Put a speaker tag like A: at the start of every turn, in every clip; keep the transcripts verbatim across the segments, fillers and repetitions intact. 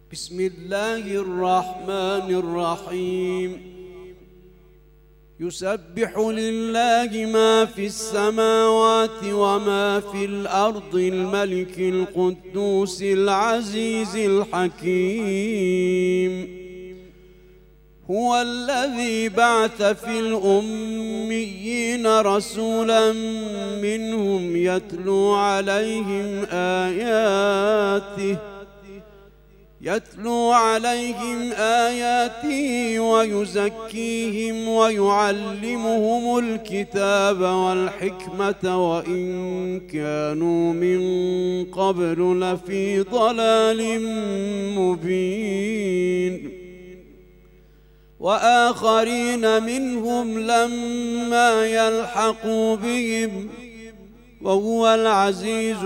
A: بسم الله الرحمن الرحيم. يسبح لله ما في السماوات وما في الأرض الملك القدوس العزيز الحكيم. هو الذي بعث في الأميين رسولا منهم يتلو عليهم آياته يتلو عليهم آياته ويزكيهم ويعلمهم الكتاب والحكمة وإن كانوا من قبل لفي ضلال مبين. وآخرين منهم لما يلحقوا بهم وهو العزيز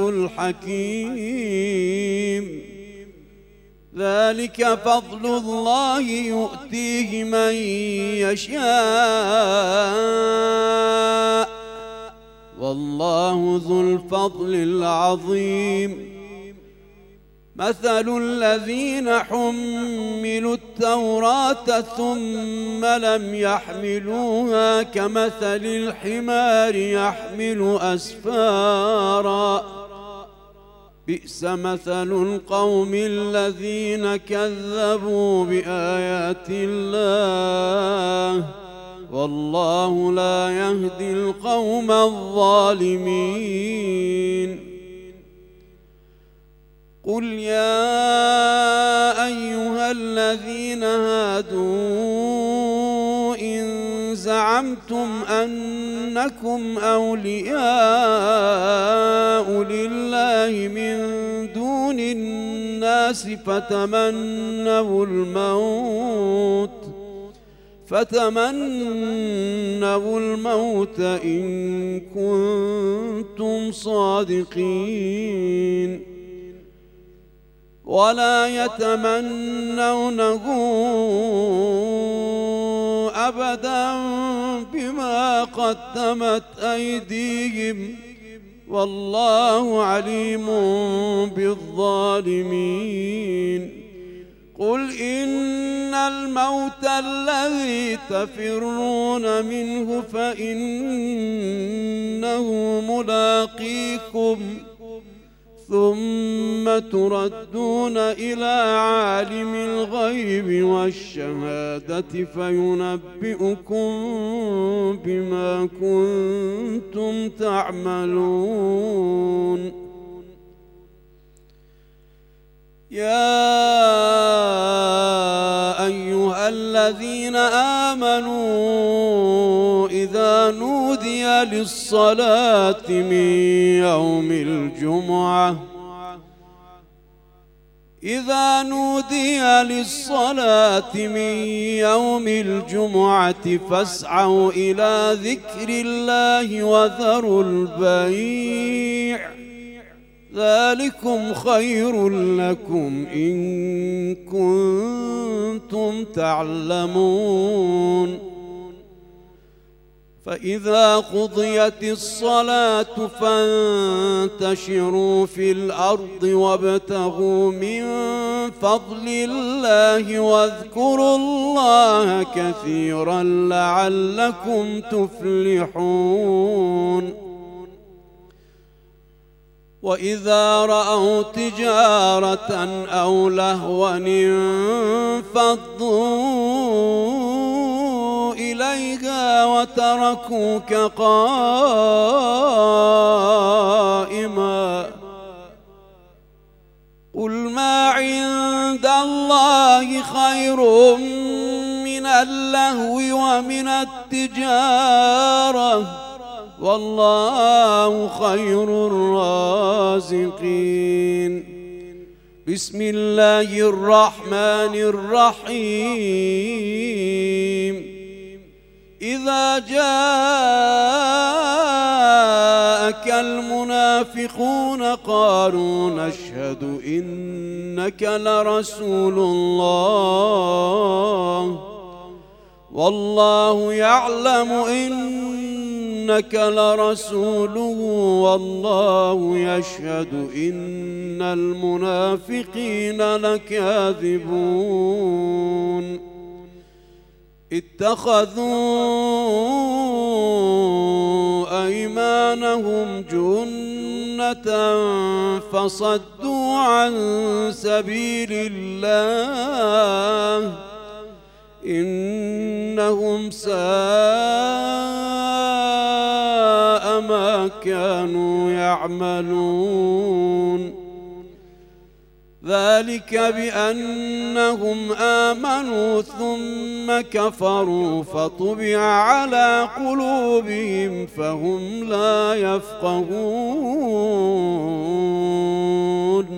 A: الحكيم. ذلك فضل الله يؤتيه من يشاء والله ذو الفضل العظيم. مثل الذين حملوا التوراة ثم لم يحملوها كمثل الحمار يحمل أسفارا بئس مثل القوم الذين كذبوا بآيات الله والله لا يهدي القوم الظالمين. قل يا أيها الذين هادوا إن زعمتم أنكم أولياء لله من دون الناس فتمنوا الموت فتمنوا الموت إن كنتم صادقين ولا يتمنونه أبدا بما قدمت أيديهم والله عليم بالظالمين. قل إن الموت الذي تفرون منه فإنه ملاقيكم ثم تردون إلى عالم الغيب والشهادة فينبئكم بما كنتم تعملون. يا أيها الذين آمنوا إذا نودي للصلاة من يوم الجمعة إذا نودي للصلاة من يوم الجمعة فاسعوا إلى ذكر الله وذروا البيع ذلكم خير لكم إن كنتم تعلمون. فإذا قضيت الصلاة فانتشروا في الأرض وابتغوا من فضل الله واذكروا الله كثيرا لعلكم تفلحون. وإذا رأوا تجارة أو لهوا انفضوا إليها وتركوك قائما قل ما عند الله خير من اللهو ومن التجارة والله خير الرازقين. بسم الله الرحمن الرحيم. إذا جاءك المنافقون قالوا نشهد إنك لرسول الله والله يعلم إن إنك لرسوله والله يشهد إن المنافقين لكاذبون اتخذوا أيمانهم جنة فصدوا عن سبيل الله إنهم ساء ما كانوا يعملون ذلك بأنهم آمنوا ثم كفروا فطبع على قلوبهم فهم لا يفقهون